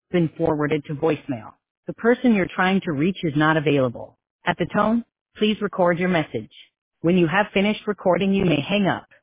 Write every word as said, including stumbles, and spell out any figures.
been forwarded to voicemail. The person you're trying to reach is not available. At the tone, please record your message. When you have finished recording, you may hang up.